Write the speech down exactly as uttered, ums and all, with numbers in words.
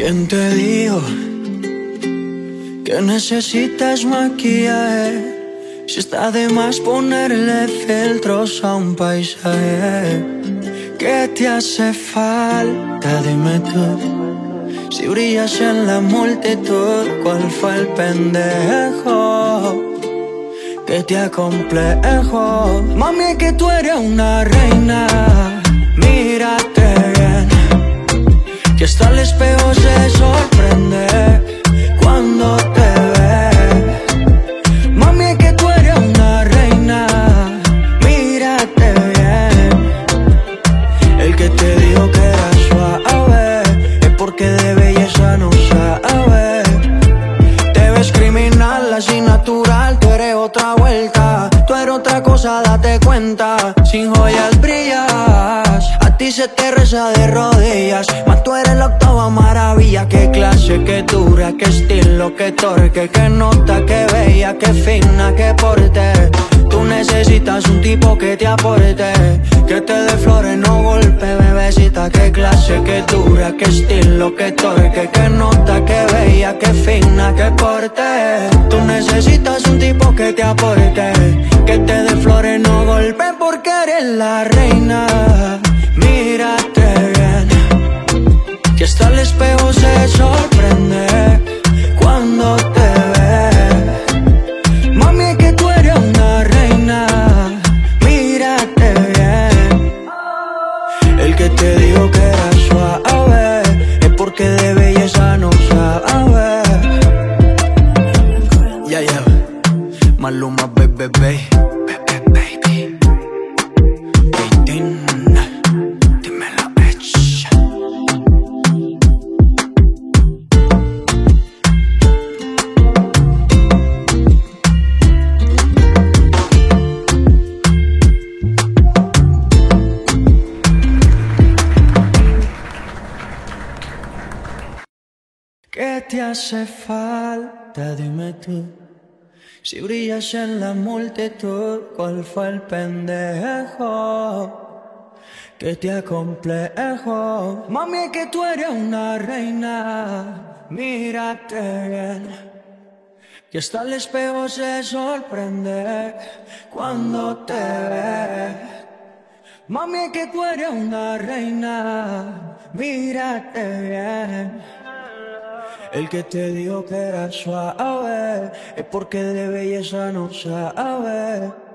¿Quién te dijo que necesitas maquillaje? Si está de más ponerle filtros a un paisaje. ¿Qué te hace falta? Dime tú. Si brillas en la multitud, ¿cuál fue el pendejo que te acomplejo? Mami, es que tú eres una reina. Mírate bien, que hasta el espejo se sorprende cuando te ve. Mami, es que tú eres una reina. Mírate bien. El que te dijo que era suave es porque de belleza no sabe. Te ves criminal, así natural. Tú eres otra vuelta, tú eres otra cosa, date cuenta. Sin joyas brillas, a ti se te reza de rodillas. Mas tú eres la octava maravilla. Qué clase, qué dura, qué estilo, qué torque, qué nota, qué bella, qué fina, qué porte. Tú necesitas un tipo que te aporte, que te dé flores, no golpe, bebecita. Qué clase, qué dura, qué estilo, qué torque, qué nota, qué bella, qué fina, qué porte. Tú necesitas un tipo que te aporte, que te dé flores, no golpe, porque eres la reina. Mírate bien, que hasta el espejo se sorprende cuando te ve. Mami, es que tú eres una reina. Mírate bien. El que te dijo que era suave es porque de belleza no sabe. Ya, yeah, ya yeah. Maluma, baby, baby. ¿Qué te hace falta? Dime tú. Si brillas en la multitud, ¿cuál fue el pendejo que te acomplejo? Mami, es que tú eres una reina. Mírate bien, que hasta el espejo se sorprende cuando te ve. Mami, es que tú eres una reina. Mírate bien. El que te dijo que era suave es porque de belleza no sabe.